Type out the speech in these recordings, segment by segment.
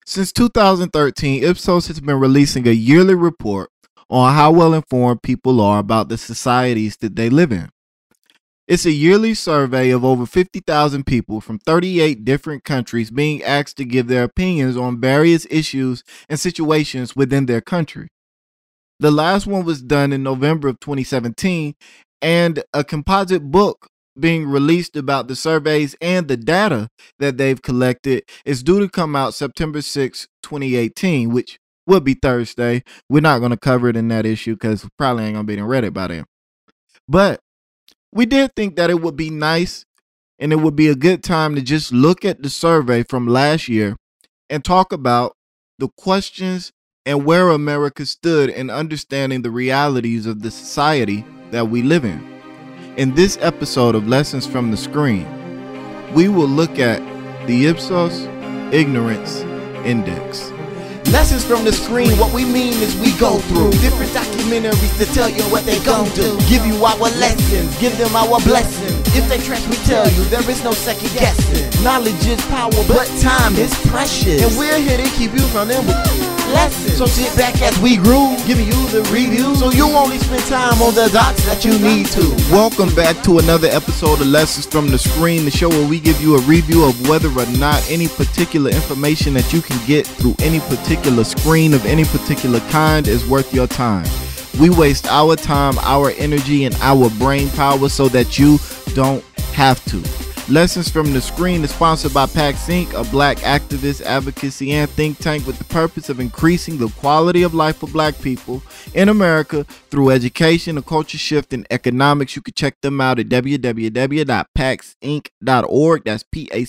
Since 2013, Ipsos has been releasing a yearly report on how well informed people are about the societies that they live in. It's a yearly survey of over 50,000 people from 38 different countries being asked to give their opinions on various issues and situations within their country. The last one was done in November of 2017, and a composite book being released about the surveys and the data that they've collected is due to come out September 6, 2018, which would be Thursday. We're not going to cover it in that issue because probably ain't going to be in Reddit by then. But we did think that it would be nice and it would be a good time to just look at the survey from last year and talk about the questions and where America stood in understanding the realities of the society that we live in. In this episode of Lessons from the Screen, we will look at the Ipsos Ignorance Index. Lessons from the screen, what we mean is we go through different documentaries to tell you what they gon' do. Give you our lessons, give them our blessings. If they trash, we tell you there is no second guessing. Knowledge is power, but time is precious. And we're here to keep you running with lessons. So sit back as we groove, giving you the review, so you only spend time on the dots that you need to. Welcome back to another episode of Lessons from the Screen, the show where we give you a review of whether or not any particular information that you can get through any particular screen of any particular kind is worth your time. We waste our time, our energy, and our brain power so that you don't have to. Lessons from the Screen is sponsored by PAX Inc., a black activist, advocacy, and think tank with the purpose of increasing the quality of life for black people in America through education, a culture shift, and economics. You can check them out at www.paxinc.org. That's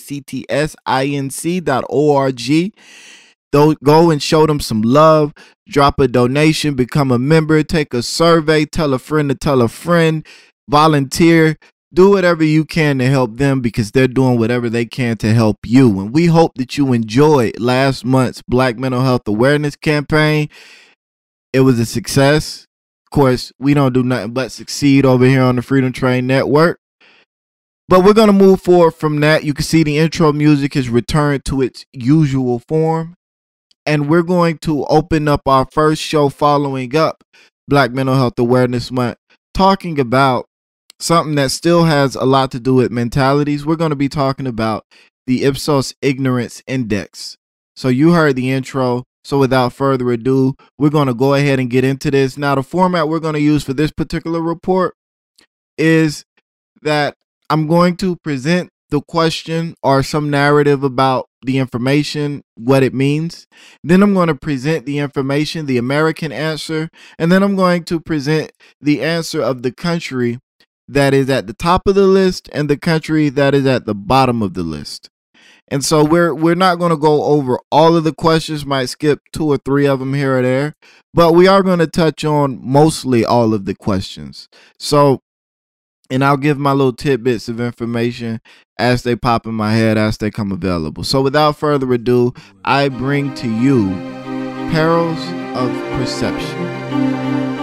PACTSINC.org. Go and show them some love, drop a donation, become a member, take a survey, tell a friend to tell a friend, volunteer. Do whatever you can to help them because they're doing whatever they can to help you. And we hope that you enjoyed last month's Black Mental Health Awareness Campaign. It was a success. Of course, we don't do nothing but succeed over here on the Freedom Train Network. But we're going to move forward from that. You can see the intro music has returned to its usual form. And we're going to open up our first show following up Black Mental Health Awareness Month, talking about something that still has a lot to do with mentalities. We're going to be talking about the Ipsos Ignorance Index. So you heard the intro. So without further ado, we're going to go ahead and get into this. Now, the format we're going to use for this particular report is that I'm going to present the question or some narrative about the information, what it means. Then I'm going to present the information, the American answer, and then I'm going to present the answer of the country that is at the top of the list and the country that is at the bottom of the list. And so we're not going to go over all of the questions, might skip 2 or 3 of them here or there, but we are going to touch on mostly all of the questions. So, and I'll give my little tidbits of information as they pop in my head, as they come available. So without further ado, I bring to you Perils of Perception.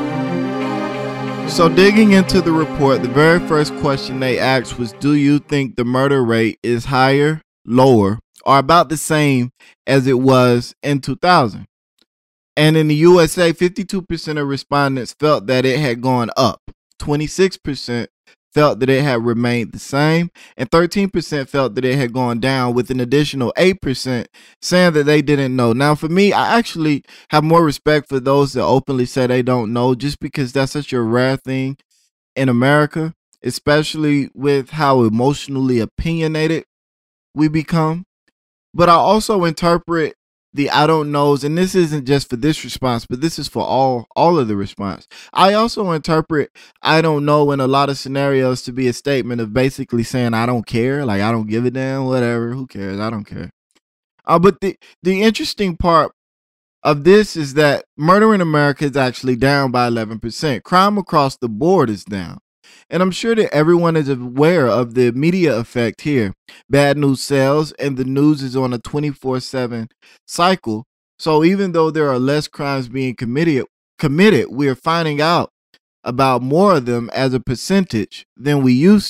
So digging into the report, the very first question they asked was, do you think the murder rate is higher, lower, or about the same as it was in 2000? And in the USA, 52% of respondents felt that it had gone up. 26% felt that it had remained the same, and 13% felt that it had gone down, with an additional 8% saying that they didn't know. Now, for me, I actually have more respect for those that openly say they don't know, just because that's such a rare thing in America, especially with how emotionally opinionated we become. But I also interpret the I don't knows, and this isn't just for this response, but this is for all of the response. I also interpret I don't know in a lot of scenarios to be a statement of basically saying I don't care, like I don't give a damn, whatever, who cares, I don't care. But the interesting part of this is that murder in America is actually down by 11%. Crime across the board is down. And I'm sure that everyone is aware of the media effect here. Bad news sells, and the news is on a 24/7 cycle. So even though there are less crimes being committed, we are finding out about more of them as a percentage than we used to.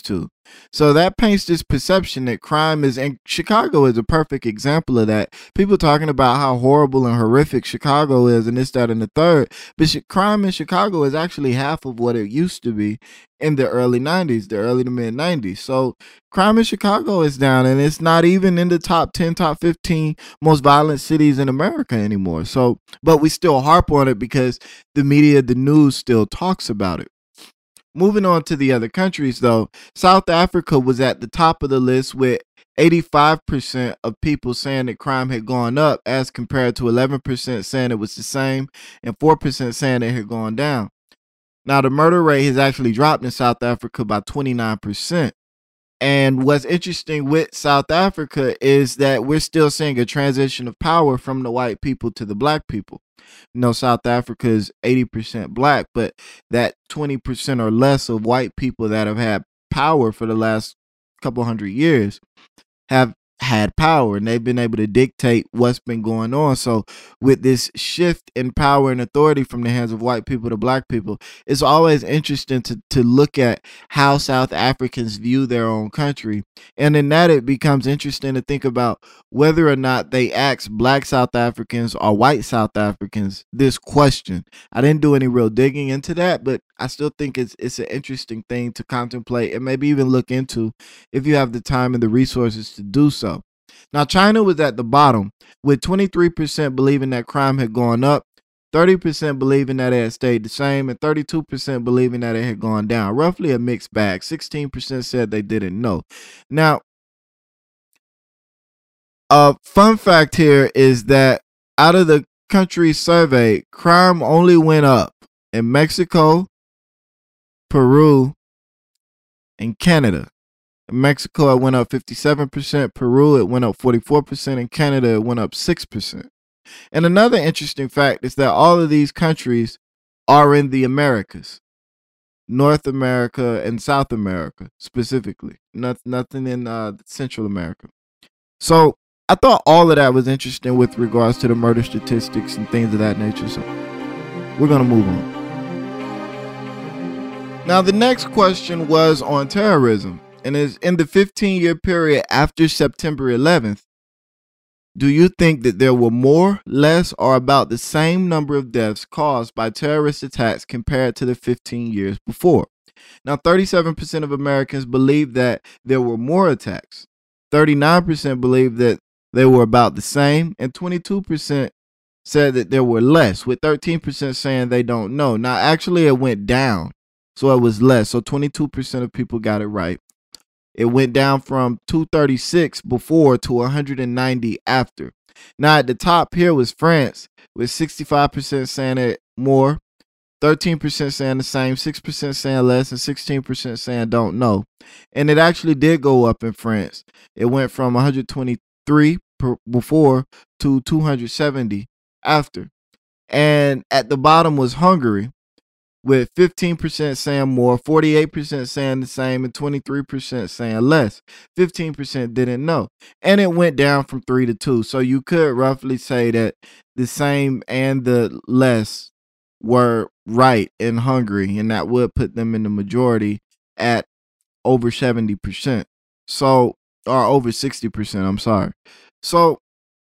So that paints this perception that crime is, and Chicago is a perfect example of that. People talking about how horrible and horrific Chicago is and this, that, and the third. But crime in Chicago is actually half of what it used to be in the early 90s, the early to mid 90s. So crime in Chicago is down, and it's not even in the top 10, top 15 most violent cities in America anymore. So, but we still harp on it because the media, the news still talks about it. Moving on to the other countries, though, South Africa was at the top of the list with 85% of people saying that crime had gone up as compared to 11% saying it was the same and 4% saying it had gone down. Now, the murder rate has actually dropped in South Africa by 29%. And what's interesting with South Africa is that we're still seeing a transition of power from the white people to the black people. You know, South Africa is 80% black, but that 20% or less of white people that have had power for the last couple hundred years have had power, and they've been able to dictate what's been going on. So with this shift in power and authority from the hands of white people to black people, it's always interesting to look at how South Africans view their own country. And in that, it becomes interesting to think about whether or not they ask black South Africans or white South Africans this question. I didn't do any real digging into that, but I still think it's an interesting thing to contemplate and maybe even look into if you have the time and the resources to do so. Now, China was at the bottom with 23% believing that crime had gone up, 30% believing that it had stayed the same, and 32% believing that it had gone down. Roughly a mixed bag. 16% said they didn't know. Now, a fun fact here is that out of the countries surveyed, crime only went up in Mexico, Peru, and Canada. In Mexico, it went up 57%. Peru, it went up 44%. In Canada, it went up 6%. And another interesting fact is that all of these countries are in the Americas. North America and South America, specifically. Nothing in Central America. So I thought all of that was interesting with regards to the murder statistics and things of that nature. So we're going to move on. Now, the next question was on terrorism. And is in the 15-year period after September 11th, do you think that there were more, less, or about the same number of deaths caused by terrorist attacks compared to the 15 years before? Now, 37% of Americans believe that there were more attacks. 39% believe that they were about the same, and 22% said that there were less, with 13% saying they don't know. Now, actually, it went down, so it was less. So 22% of people got it right. It went down from 236 before to 190 after. Now, at the top here was France, with 65% saying it more, 13% saying the same, 6% saying less, and 16% saying don't know. And it actually did go up in France. It went from 123 before to 270 after. And at the bottom was Hungary, with 15% saying more, 48% saying the same, and 23% saying less. 15% didn't know. And it went down from 3 to 2. So you could roughly say that the same and the less were right in Hungary, and that would put them in the majority at over 70%. So, or over 60%, I'm sorry. So,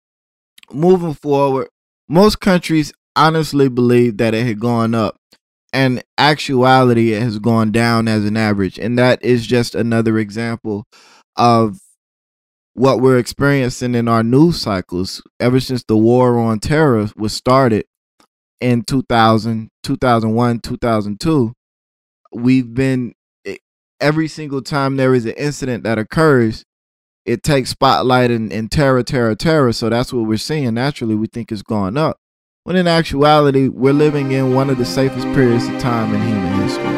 moving forward, most countries honestly believe that it had gone up. And actuality, it has gone down as an average. And that is just another example of what we're experiencing in our news cycles. Ever since the war on terror was started in 2000, 2001, 2002, we've been, every single time there is an incident that occurs, it takes spotlight and terror. So that's what we're seeing. Naturally, we think it's gone up. When in actuality, we're living in one of the safest periods of time in human history.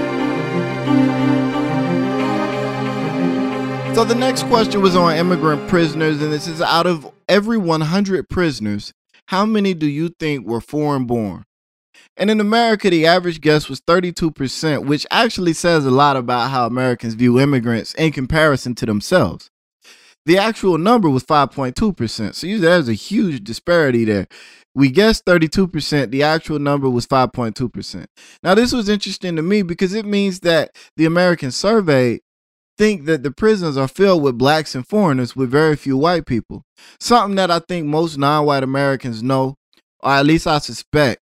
So the next question was on immigrant prisoners, and this is, out of every 100 prisoners, how many do you think were foreign born? And in America, the average guess was 32%, which actually says a lot about how Americans view immigrants in comparison to themselves. The actual number was 5.2%. So there's a huge disparity there. We guessed 32%. The actual number was 5.2%. Now, this was interesting to me because it means that the American survey think that the prisons are filled with blacks and foreigners with very few white people. Something that I think most non-white Americans know, or at least I suspect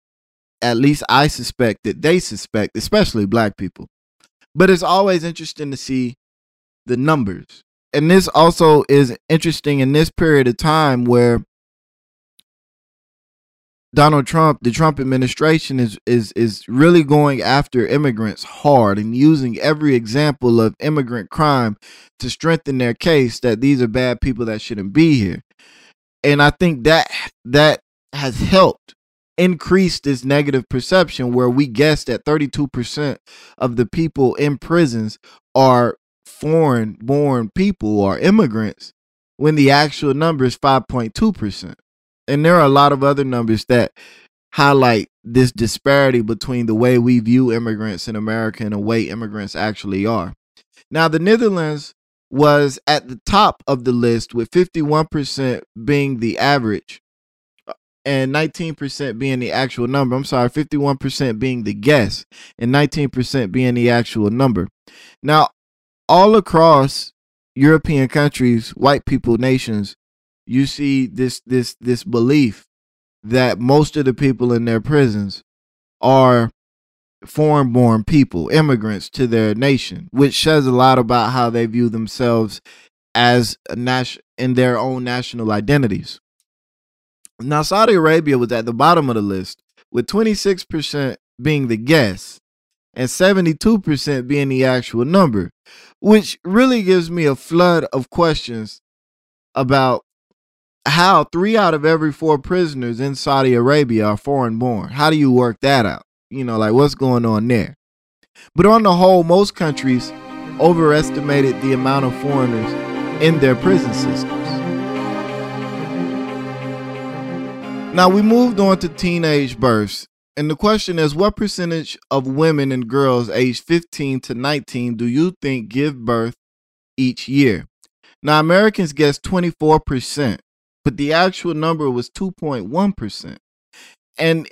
that they suspect, especially black people. But it's always interesting to see the numbers. And this also is interesting in this period of time where Donald Trump, the Trump administration is really going after immigrants hard and using every example of immigrant crime to strengthen their case that these are bad people that shouldn't be here. And I think that has helped increase this negative perception where we guess that 32% of the people in prisons are foreign born people or immigrants when the actual number is 5.2%. And there are a lot of other numbers that highlight this disparity between the way we view immigrants in America and the way immigrants actually are. Now, the Netherlands was at the top of the list with 51% being the average and 19% being the actual number. I'm sorry, 51% being the guess and 19% being the actual number. Now, all across European countries, white people nations, you see this belief that most of the people in their prisons are foreign-born people, immigrants to their nation, which says a lot about how they view themselves as in their own national identities. Now, Saudi Arabia was at the bottom of the list with 26% being the guess and 72% being the actual number, which really gives me a flood of questions about how 3 out of every 4 prisoners in Saudi Arabia are foreign born. How do you work that out? You know, like what's going on there? But on the whole, most countries overestimated the amount of foreigners in their prison systems. Now we moved on to teenage births. And the question is, what percentage of women and girls aged 15 to 19 do you think give birth each year? Now, Americans guessed 24%. But the actual number was 2.1%. And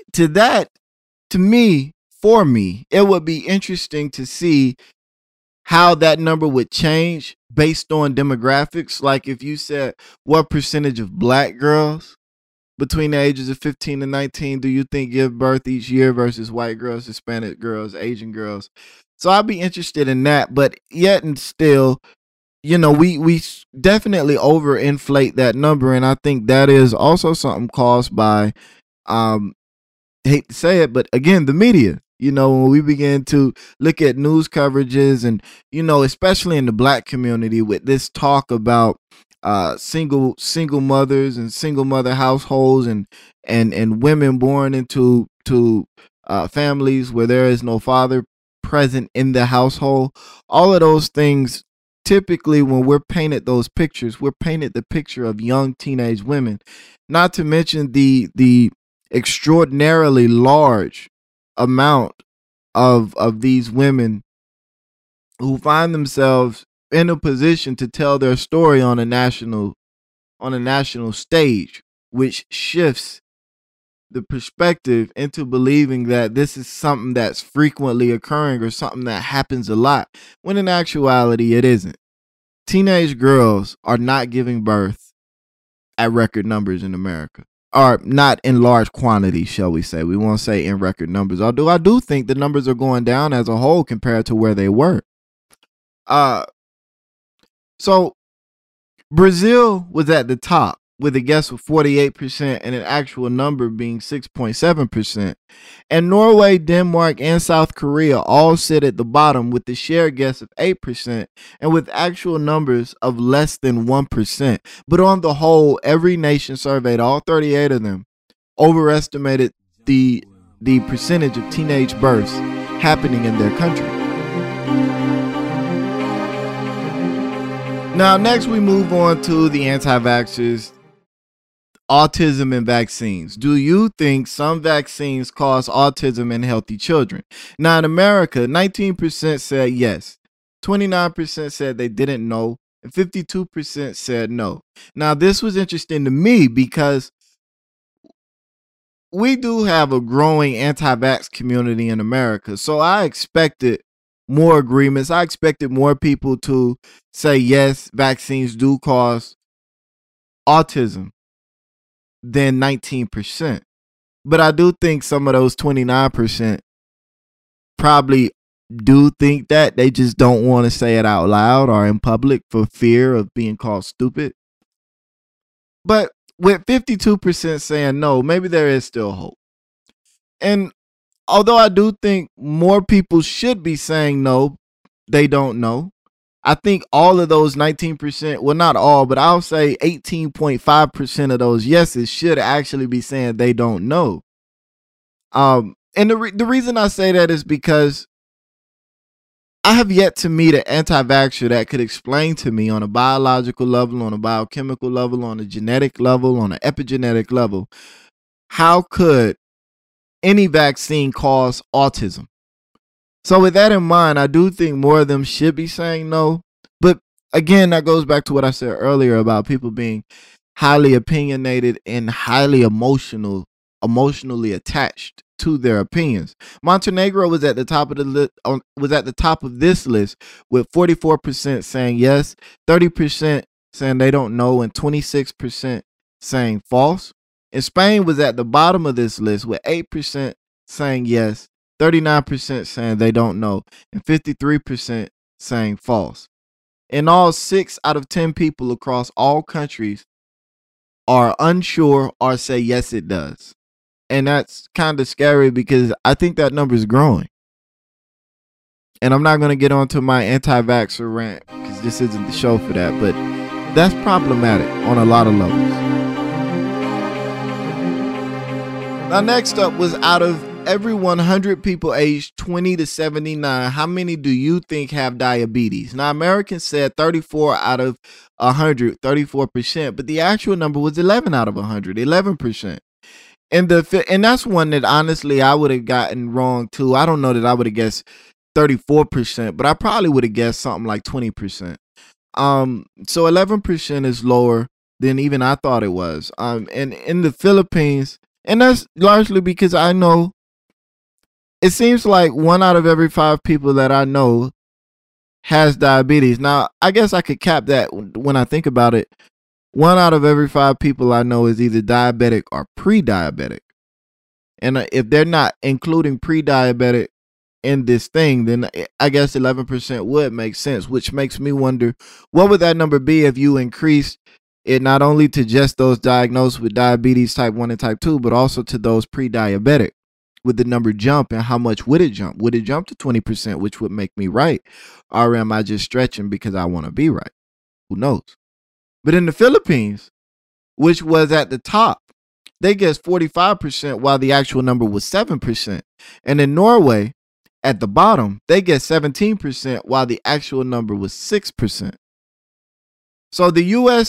for me, it would be interesting to see how that number would change based on demographics. Like if you said, what percentage of black girls between the ages of 15 and 19 do you think give birth each year versus white girls, Hispanic girls, Asian girls? So I'd be interested in that. But yet and still, you know, we definitely overinflate that number, and I think that is also something caused by, hate to say it, but again, the media. You know, when we begin to look at news coverages, and you know, especially in the black community, with this talk about single mothers and single mother households, and women born into families where there is no father present in the household, all of those things. Typically, when we're painted those pictures, we're painted the picture of young teenage women, not to mention the extraordinarily large amount of these women who find themselves in a position to tell their story on a national stage, which shifts the perspective into believing that this is something that's frequently occurring or something that happens a lot, when in actuality it isn't. Teenage girls are not giving birth at record numbers in America, or not in large quantities, shall we say. We won't say in record numbers, although I do think the numbers are going down as a whole compared to where they were. So Brazil was at the top with a guess of 48% and an actual number being 6.7%. And Norway, Denmark, and South Korea all sit at the bottom with the share guess of 8% and with actual numbers of less than 1%. But on the whole, every nation surveyed, all 38 of them, overestimated the percentage of teenage births happening in their country. Now, next we move on to the anti-vaxxers, autism and vaccines. Do you think some vaccines cause autism in healthy children? Now, in America, 19% said yes, 29% said they didn't know, and 52% said no. Now, this was interesting to me because we do have a growing anti-vax community in America. So I expected more agreements. I expected more people to say yes, vaccines do cause autism than 19%. But I do think some of those 29% probably do think that. They just don't want to say it out loud or in public for fear of being called stupid. But with 52% saying no, maybe there is still hope. And although I do think more people should be saying no, they don't know. I think all of those 19%, well, not all, but I'll say 18.5% of those yeses should actually be saying they don't know. And the reason I say that is because I have yet to meet an anti-vaxxer that could explain to me on a biological level, on a biochemical level, on a genetic level, on an epigenetic level, how could any vaccine cause autism? So with that in mind, I do think more of them should be saying no. But again, that goes back to what I said earlier about people being highly opinionated and highly emotionally attached to their opinions. Montenegro was at the top of this list with 44% saying yes, 30% saying they don't know, and 26% saying false. And Spain was at the bottom of this list with 8% saying yes, 39% saying they don't know, and 53% saying false. In all, 6 out of 10 people across all countries are unsure or say yes, it does. And that's kind of scary because I think that number is growing. And I'm not going to get onto my anti-vaxxer rant because this isn't the show for that, but that's problematic on a lot of levels. Now, next up was, out of every 100 people aged 20 to 79, how many do you think have diabetes? Now, Americans said 34 out of 100, 34%, but the actual number was 11 out of 100, 11%. And that's one that honestly I would have gotten wrong too. I don't know that I would have guessed 34%, but I probably would have guessed something like 20%. So 11% is lower than even I thought it was. And in the Philippines, and that's largely because I know it seems like 1 out of every 5 people that I know has diabetes. Now, I guess I could cap that when I think about it. 1 out of every 5 people I know is either diabetic or pre-diabetic. And if they're not including pre-diabetic in this thing, then I guess 11% would make sense, which makes me wonder, what would that number be if you increased it not only to just those diagnosed with diabetes type 1 and type 2, but also to those pre-diabetic? Would the number jump, and how much would it jump? Would it jump to 20%, which would make me right? Or am I just stretching because I want to be right? Who knows? But in the Philippines, which was at the top, they guessed 45% while the actual number was 7%. And in Norway, at the bottom, they guessed 17% while the actual number was 6%. So the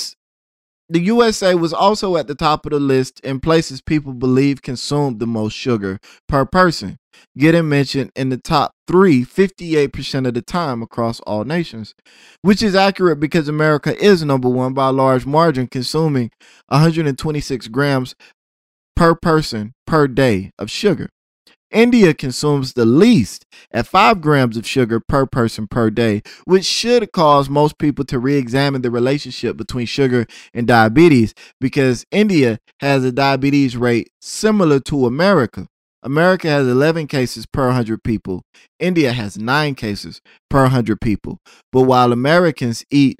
USA was also at the top of the list in places people believe consume the most sugar per person, getting mentioned in the top 3 58% of the time across all nations, which is accurate because America is number 1 by a large margin, consuming 126 grams per person per day of sugar. India consumes the least at 5 grams of sugar per person per day, which should cause most people to re-examine the relationship between sugar and diabetes, because India has a diabetes rate similar to America. America has 11 cases per 100 people. India has 9 cases per 100 people. But while Americans eat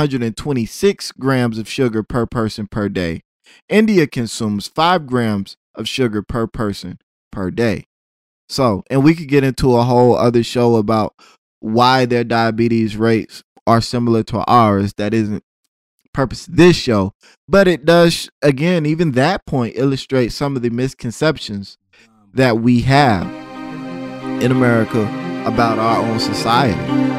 126 grams of sugar per person per day, India consumes 5 grams of sugar per person per day. So, and we could get into a whole other show about why their diabetes rates are similar to ours. That isn't the purpose of this show, but it does, again, even that point illustrates some of the misconceptions that we have in America about our own society.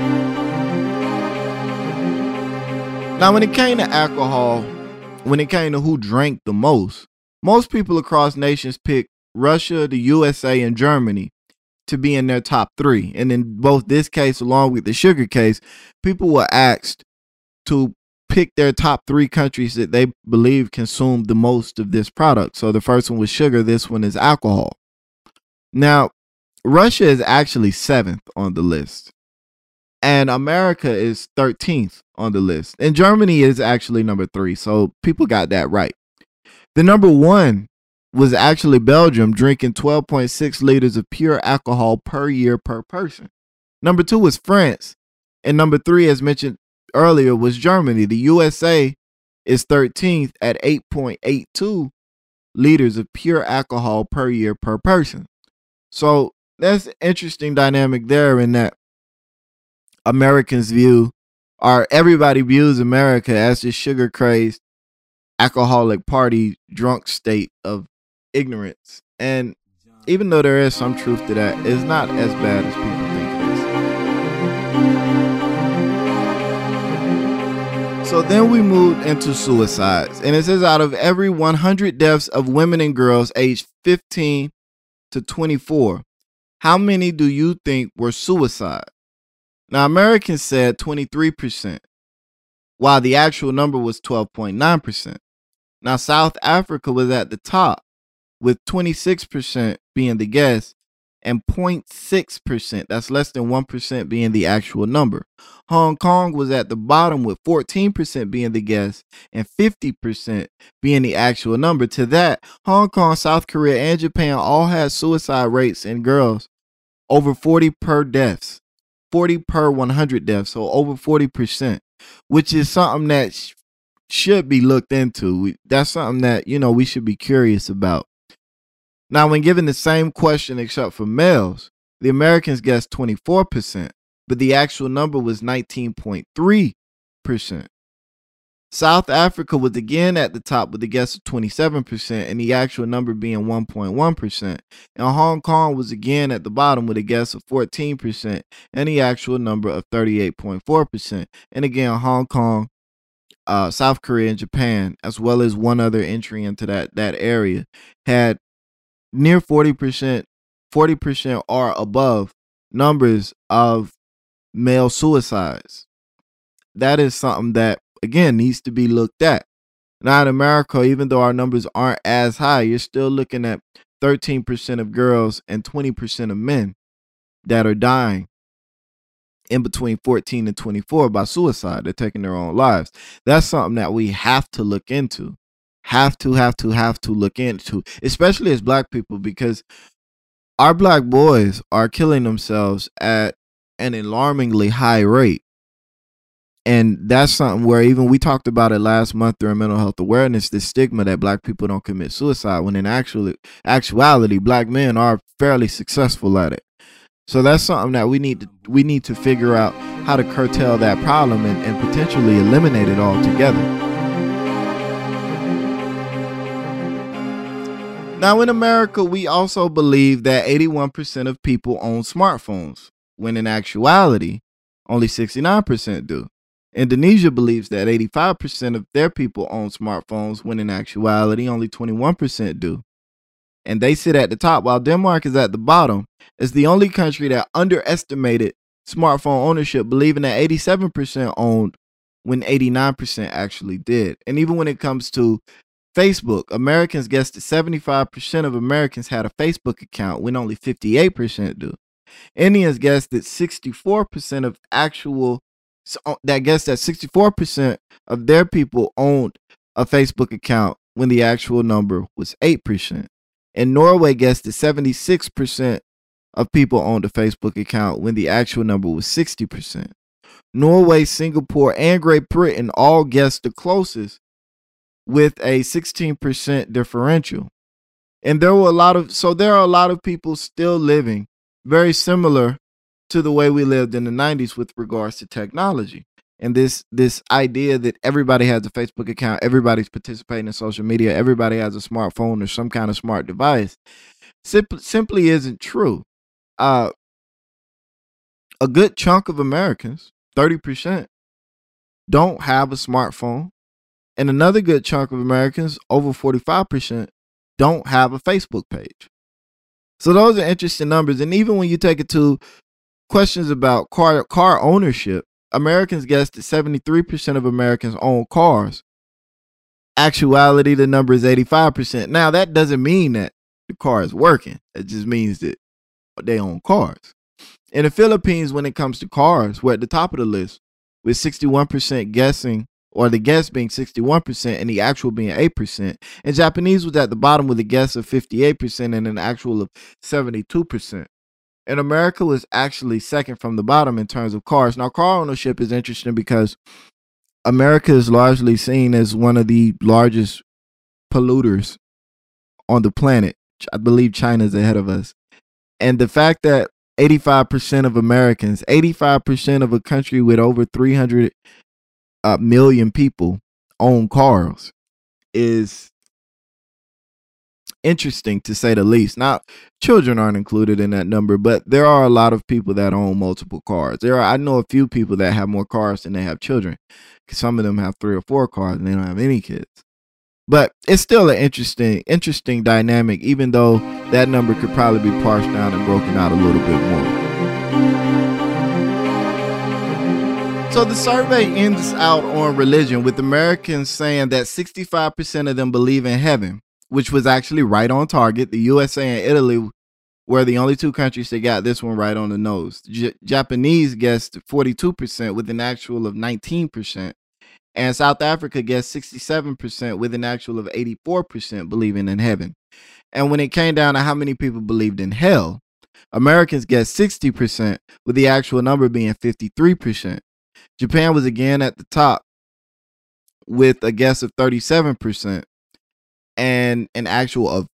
Now, when it came to alcohol, when it came to who drank the most people across nations picked Russia, the USA, and Germany to be in their top 3. And in both this case, along with the sugar case, people were asked to pick their top 3 countries that they believe consume the most of this product. So the first one was sugar. This one is alcohol. Now, Russia is actually 7th on the list. And America is 13th on the list. And Germany is actually number 3. So people got that right. The number 1 was actually Belgium, drinking 12.6 liters of pure alcohol per year per person. Number 2 was France. And number 3, as mentioned earlier, was Germany. The USA is 13th at 8.82 liters of pure alcohol per year per person. So that's an interesting dynamic there, in that Americans everybody views America as this sugar crazed, alcoholic party drunk state of ignorance. And even though there is some truth to that, it's not as bad as people think it is. So then we moved into suicides. And it says out of every 100 deaths of women and girls aged 15 to 24, how many do you think were suicide? Now, Americans said 23%, while the actual number was 12.9%. Now, South Africa was at the top, with 26% being the guess and 0.6%, that's less than 1%, being the actual number. Hong Kong was at the bottom, with 14% being the guess and 50% being the actual number. To that, Hong Kong, South Korea, and Japan all had suicide rates in girls over 40 per deaths. 40 per 100 deaths, so over 40%, which is something that should be looked into. That's something that, we should be curious about. Now, when given the same question except for males, the Americans guessed 24%, but the actual number was 19.3%. South Africa was again at the top with a guess of 27% and the actual number being 1.1%. And Hong Kong was again at the bottom with a guess of 14% and the actual number of 38.4%. And again, Hong Kong, South Korea, and Japan, as well as one other entry into that area, had near 40% or above numbers of male suicides. That is something that, again, needs to be looked at. Now in America, even though our numbers aren't as high, you're still looking at 13% of girls and 20% of men that are dying in between 14 and 24 by suicide. They're taking their own lives. That's something that we have to look into. Have to look into, especially as black people, because our black boys are killing themselves at an alarmingly high rate. And that's something where, even we talked about it last month during mental health awareness, the stigma that black people don't commit suicide, when in actuality, black men are fairly successful at it. So that's something that we need to figure out how to curtail that problem and potentially eliminate it altogether. Now in America, we also believe that 81% of people own smartphones, when in actuality, only 69% do. Indonesia believes that 85% of their people own smartphones, when in actuality, only 21% do. And they sit at the top, while Denmark is at the bottom, as the only country that underestimated smartphone ownership, believing that 87% owned when 89% actually did. And even when it comes to Facebook, Americans guessed that 75% of Americans had a Facebook account, when only 58% do. Indians guessed that 64% of that 64% of their people owned a Facebook account, when the actual number was 8%. And Norway guessed that 76% of people owned a Facebook account, when the actual number was 60%. Norway, Singapore, and Great Britain all guessed the closest, with a 16% differential. And there are a lot of people still living very similar to the way we lived in the 90s with regards to technology. And this idea that everybody has a Facebook account, everybody's participating in social media, everybody has a smartphone or some kind of smart device, simply isn't true. A good chunk of Americans, 30%, don't have a smartphone. And another good chunk of Americans, over 45%, don't have a Facebook page. So those are interesting numbers. And even when you take it to questions about car ownership, Americans guessed that 73% of Americans own cars. Actuality, the number is 85%. Now, that doesn't mean that the car is working. It just means that they own cars. In the Philippines, when it comes to cars, we're at the top of the list with 61% guessing, or the guess being 61% and the actual being 8%. And Japanese was at the bottom with a guess of 58% and an actual of 72%. And America was actually second from the bottom in terms of cars. Now, car ownership is interesting because America is largely seen as one of the largest polluters on the planet. I believe China is ahead of us. And the fact that 85% of Americans, 85% of a country with over 300 million people own cars is interesting, to say the least. Now, children aren't included in that number, but there are a lot of people that own multiple cars. I know a few people that have more cars than they have children. Some of them have 3 or 4 cars and they don't have any kids. But it's still an interesting dynamic, even though that number could probably be parsed down and broken out a little bit more. So the survey ends out on religion, with Americans saying that 65% of them believe in heaven, which was actually right on target. The USA and Italy were the only 2 countries that got this one right on the nose. Japanese guessed 42% with an actual of 19%. And South Africa guessed 67% with an actual of 84% believing in heaven. And when it came down to how many people believed in hell, Americans guessed 60% with the actual number being 53%. Japan was again at the top with a guess of 37% and an actual of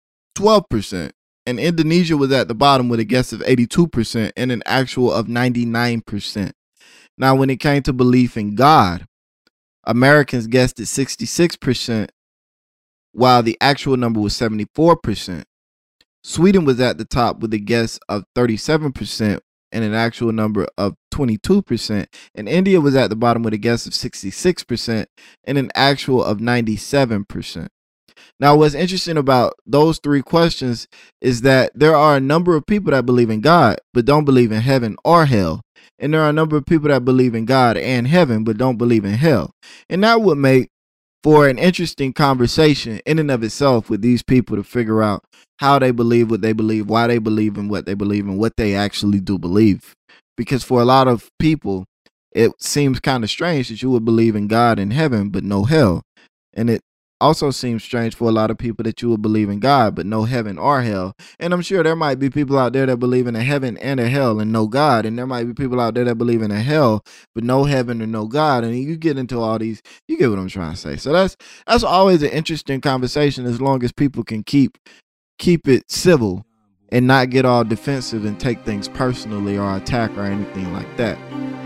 12%. And Indonesia was at the bottom with a guess of 82% and an actual of 99%. Now, when it came to belief in God, Americans guessed at 66%, while the actual number was 74%. Sweden was at the top with a guess of 37% and an actual number of 22%. And India was at the bottom with a guess of 66% and an actual of 97%. Now, what's interesting about those 3 questions is that there are a number of people that believe in God, but don't believe in heaven or hell. And there are a number of people that believe in God and heaven, but don't believe in hell. And that would make for an interesting conversation in and of itself with these people to figure out how they believe what they believe, why they believe in what they believe, and what they actually do believe. Because for a lot of people, it seems kind of strange that you would believe in God and heaven, but no hell. And it also seems strange for a lot of people that you would believe in God, but no heaven or hell. And I'm sure there might be people out there that believe in a heaven and a hell and no God. And there might be people out there that believe in a hell, but no heaven and no God. And you get into all these, you get what I'm trying to say. So that's always an interesting conversation, as long as people can keep it civil and not get all defensive and take things personally or attack or anything like that.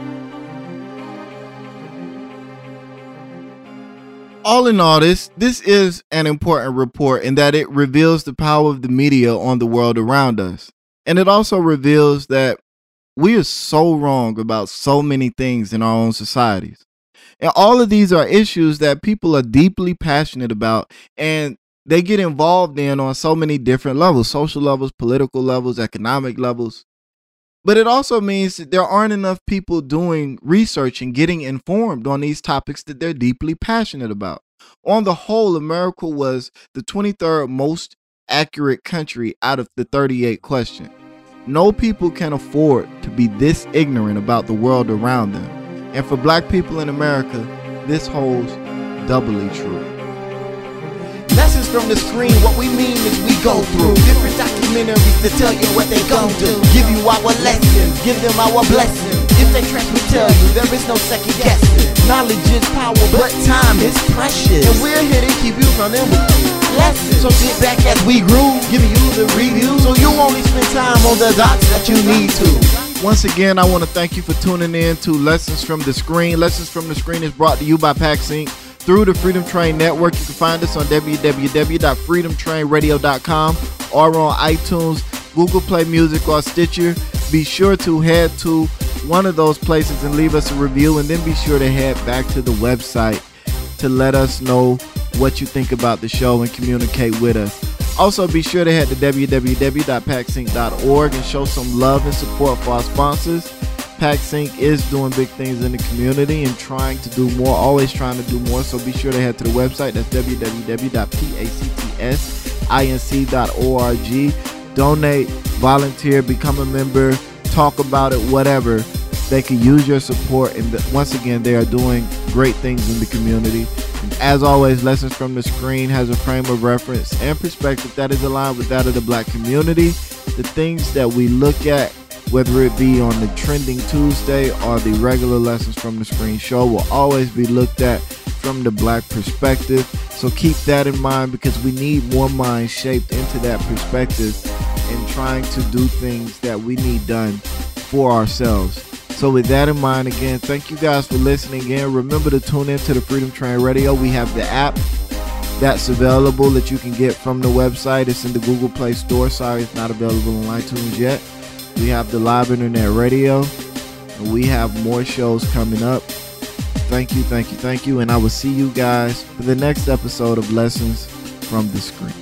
All in all, this is an important report in that it reveals the power of the media on the world around us. And it also reveals that we are so wrong about so many things in our own societies. And all of these are issues that people are deeply passionate about, and they get involved in on so many different levels: social levels, political levels, economic levels. But it also means that there aren't enough people doing research and getting informed on these topics that they're deeply passionate about. On the whole, America was the 23rd most accurate country out of the 38 questions. No people can afford to be this ignorant about the world around them. And for Black people in America, this holds doubly true. Lessons from the screen, what we mean is we go through different documentaries to tell you what they gon' do. Give you our lessons, give them our blessings. If they trash, we tell you there is no second guessing. Knowledge is power, but time is precious. And we're here to keep you running with lessons. So sit back as we groove, giving you the review, so you only spend time on the dots that you need to. Once again, I want to thank you for tuning in to Lessons from the Screen. Lessons from the Screen is brought to you by PAX Inc. through the Freedom Train Network. You can find us on www.freedomtrainradio.com or on iTunes, Google Play Music, or Stitcher. Be sure to head to one of those places and leave us a review, and then be sure to head back to the website to let us know what you think about the show and communicate with us. Also, be sure to head to www.paxinc.org and show some love and support for our sponsors. PAX Inc. is doing big things in the community and trying to do more, always trying to do more. So be sure to head to the website. That's www.pactsinc.org. Donate, volunteer, become a member, talk about it, whatever. They can use your support. And once again, they are doing great things in the community. And as always, Lessons from the Screen has a frame of reference and perspective that is aligned with that of the Black community. The things that we look at, whether it be on the Trending Tuesday or the regular Lessons from the Screen show, will always be looked at from the Black perspective. So keep that in mind, because we need more minds shaped into that perspective and trying to do things that we need done for ourselves. So with that in mind, again, thank you guys for listening again. Remember to tune in to the Freedom Train Radio. We have the app that's available that you can get from the website. It's in the Google Play Store. Sorry, it's not available on iTunes yet. We have the live internet radio, and we have more shows coming up. Thank you. And I will see you guys for the next episode of Lessons from the Screen.